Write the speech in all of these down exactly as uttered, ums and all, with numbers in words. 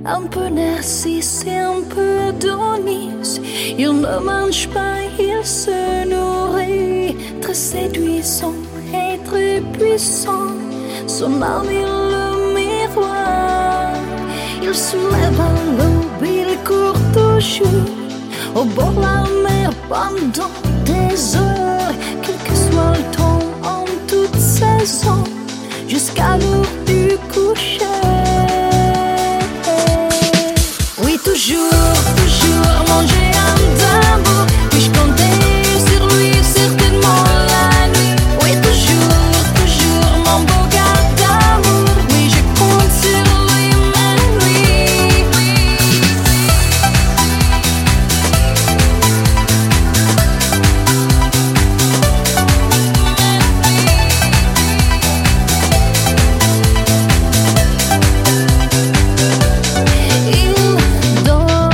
Un peu narcisse et un peu Adonis. Il ne mange pas, il se nourrit. Très séduisant et très puissant. Son âme est le miroir. Il se lève à l'aube, il court toujours au bord de la mer pendant des heures. Quel que soit le temps, en toute saison, jusqu'à l'heure du coucher. Oui, toujours, toujours manger un d'amour. Puis-je compter sur lui certainement la nuit? Oui, toujours, toujours mon beau gars d'amour. Oui, je compte sur lui ma nuit. Il dort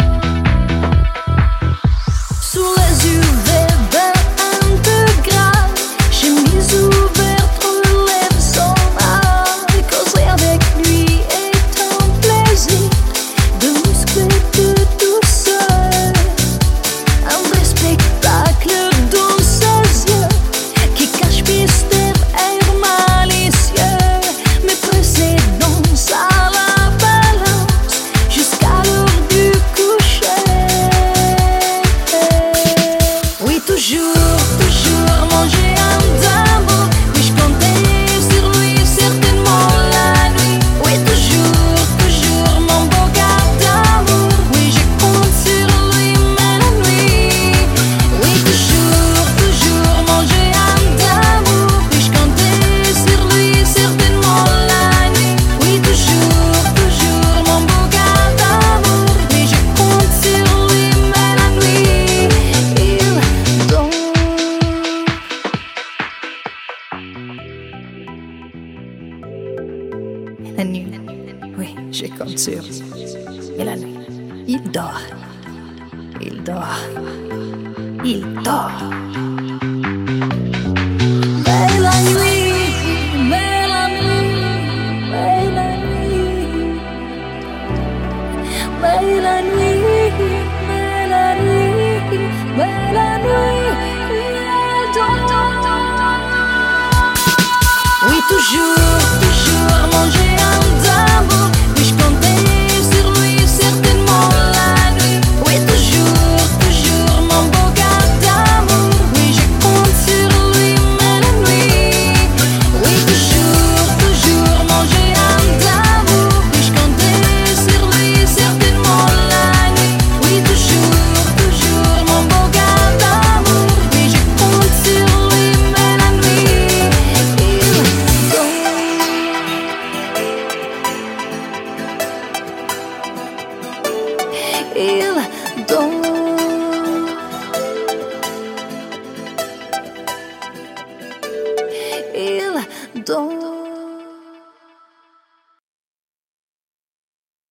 sous les yeux verts un peu grave. Chemise ouverte, relève son âme. Causer avec lui est un plaisir de muscles de douceur. Un vrai spectacle dans ses yeux qui cache mystère et malicieux. Mes précédences à la balance jusqu'à l'heure du coucher. Oui, toujours, toujours manger un d'amour. Puis-je compter sur lui certainement la nuit? Oui, toujours, toujours mon beau gars d'amour. Oui, je compte sur lui ma nuit. Oui, toujours, toujours manger un d'amour. Puis-je compter sur lui certainement la nuit? Oui, toujours, toujours mon beau gars d'amour. Oui, je compte sur lui ma nuit. Il dort. La nuit, oui, je compte sur. Et la nuit, il dort. Il dort. Il dort. Mais la nuit, mais la nuit, mais la nuit, mais la nuit, mais la nuit, mais la nuit, il dort. Oui, toujours.